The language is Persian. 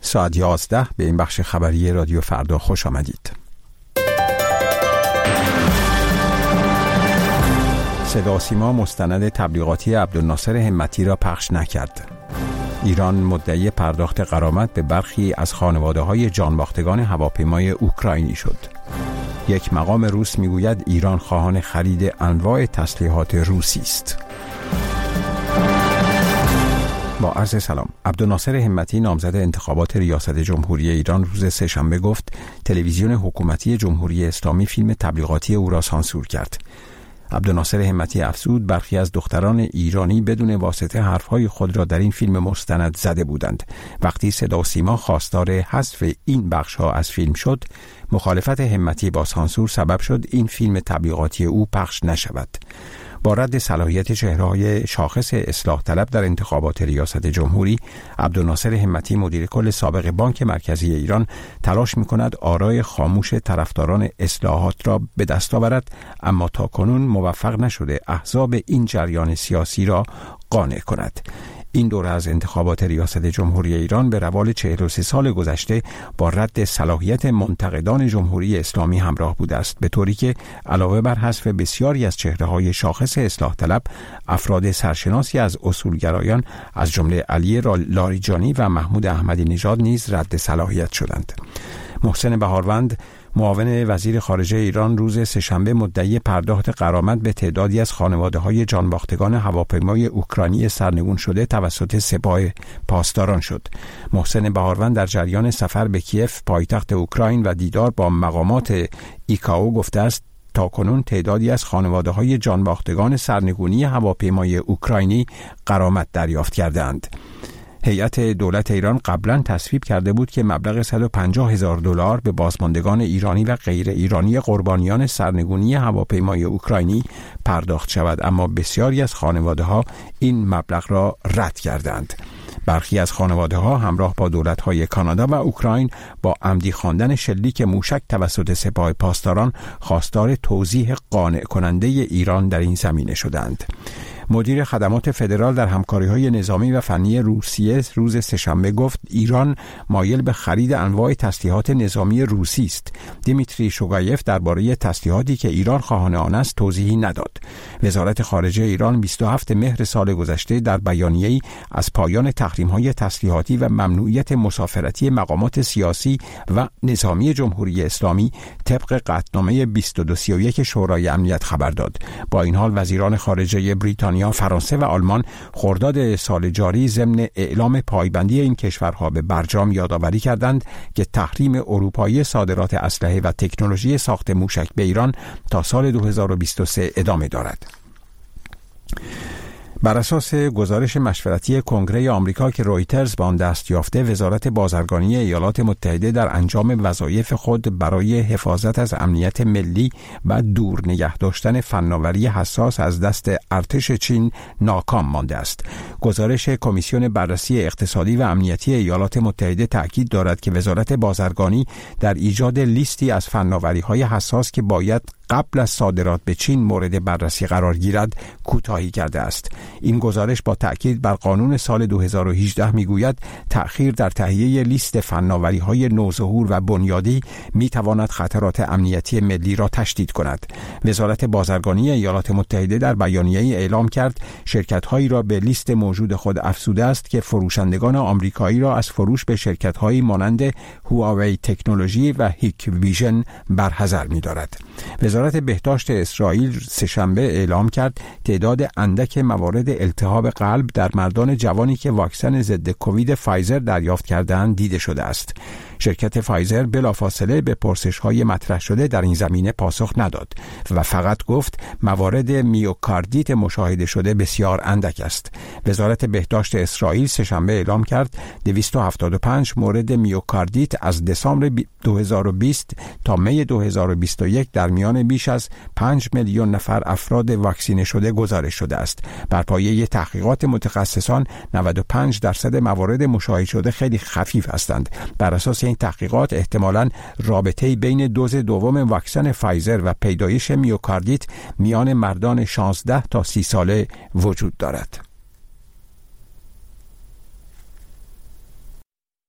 ساعت 11 به این بخش خبری رادیو فردا خوش آمدید. صدا سیما مستند تبلیغاتی عبدالناصر همتی را پخش نکرد. ایران مدعی پرداخت غرامت به برخی از خانواده‌های جانباختگان هواپیمای اوکراینی شد. یک مقام روس میگوید ایران خواهان خرید انواع تسلیحات روسی است. با عرض سلام. عبدالناصر همتی نامزد انتخابات ریاست جمهوری ایران روز سه‌شنبه گفت تلویزیون حکومتی جمهوری اسلامی فیلم تبلیغاتی او را سانسور کرد. عبدالناصر همتی افزود برخی از دختران ایرانی بدون واسطه حرفهای خود را در این فیلم مستند زده بودند. وقتی صدا و سیما خواستار حذف این بخش‌ها از فیلم شد، مخالفت همتی با سانسور سبب شد این فیلم تبلیغاتی او پخش نشود. با رد صلاحیت چهره‌های شاخص اصلاح طلب در انتخابات ریاست جمهوری، عبدالناصر همتی مدیر کل سابق بانک مرکزی ایران تلاش می‌کند آرای خاموش طرفداران اصلاحات را به دست آورد، اما تاکنون موفق نشده احزاب این جریان سیاسی را قانع کند. این دوره از انتخابات ریاست جمهوری ایران به روال 43 سال گذشته با رد صلاحیت منتقدان جمهوری اسلامی همراه بوده است، به طوری که علاوه بر حذف بسیاری از چهره‌های شاخص اصلاح طلب، افراد سرشناسی از اصولگرایان از جمله علی لاریجانی و محمود احمدی نژاد نیز رد صلاحیت شدند. محسن بهاروند معاون وزیر خارجه ایران روز سه‌شنبه مدعی پرداخت غرامت به تعدادی از خانواده‌های جانباختگان هواپیمای اوکراینی سرنگون شده توسط سپاه پاسداران شد. محسن بهاروند در جریان سفر به کیف پایتخت اوکراین و دیدار با مقامات ایکائو گفته است تاکنون تعدادی از خانواده‌های جانباختگان سرنگونی هواپیمای اوکراینی غرامت دریافت کردند. هیئت دولت ایران قبلا تصویب کرده بود که مبلغ $150,000 به بازماندگان ایرانی و غیر ایرانی قربانیان سرنگونی هواپیمای اوکراینی پرداخت شود، اما بسیاری از خانواده‌ها این مبلغ را رد کردند. برخی از خانواده‌ها همراه با دولت‌های کانادا و اوکراین با عمدی خواندن شلیک موشک توسط سپاه پاسداران خواستار توضیح قانع کننده ایران در این زمینه شدند. مدیر خدمات فدرال در همکاری‌های نظامی و فنی روسیه روز سه‌شنبه گفت ایران مایل به خرید انواع تسلیحات نظامی روسی است. دیمیتری شوگایف درباره تسلیحاتی که ایران خواهان آن است توضیحی نداد. وزارت خارجه ایران 27 مهر سال گذشته در بیانیه‌ای از پایان تحریم‌های تسلیحاتی و ممنوعیت مسافرتی مقامات سیاسی و نظامی جمهوری اسلامی طبق قطعنامه 2231 شورای امنیت خبر داد. با این حال وزیران خارجه بریتانیا، فرانسه و آلمان خرداد سال جاری ضمن اعلام پایبندی این کشورها به برجام یادآوری کردند که تحریم اروپایی صادرات اسلحه و تکنولوژی ساخت موشک به ایران تا سال 2023 ادامه دارد. بر اساس گزارش مشورتی کنگره آمریکا که رویترز به آن دست یافته، وزارت بازرگانی ایالات متحده در انجام وظایف خود برای حفاظت از امنیت ملی و دور نگه داشتن فناوری حساس از دست ارتش چین ناکام مانده است. گزارش کمیسیون بررسی اقتصادی و امنیتی ایالات متحده تاکید دارد که وزارت بازرگانی در ایجاد لیستی از فناوری‌های حساس که باید قبل از صادرات به چین مورد بررسی قرار گیرد کوتاهی کرده است. این گزارش با تأکید بر قانون سال 2018 میگوید تأخیر در تهیه لیست فناوری‌های نوظهور و بنیادی میتواند خطرات امنیتی ملی را تشدید کند. وزارت بازرگانی ایالات متحده در بیانیه‌ای اعلام کرد شرکت‌هایی را به لیست موجود خود افزوده است که فروشندگان آمریکایی را از فروش به شرکت‌هایی مانند هواوی تکنولوژی و هیک ویژن برحذر می‌دارد. وزارت بهداشت اسرائیل سه‌شنبه اعلام کرد تعداد اندک موارد التهاب قلب در مردان جوانی که واکسن ضد کووید فایزر دریافت کردند دیده شده است. شرکت فایزر بلافاصله به پرسش‌های مطرح شده در این زمینه پاسخ نداد و فقط گفت موارد میوکاردیت مشاهده شده بسیار اندک است. وزارت بهداشت اسرائیل سه‌شنبه اعلام کرد 275 مورد میوکاردیت از دسامبر 2020 تا می 2021 در میان بیش از 5 میلیون نفر افراد واکسینه شده گزارش شده است. بر پایه تحقیقات متخصصان 95% موارد مشاهده شده خیلی خفیف هستند. بر اساس این تحقیقات احتمالاً رابطه‌ای بین دوز دوم واکسن فایزر و پیدایش میوکاردیت میان مردان 16 تا 30 ساله وجود دارد.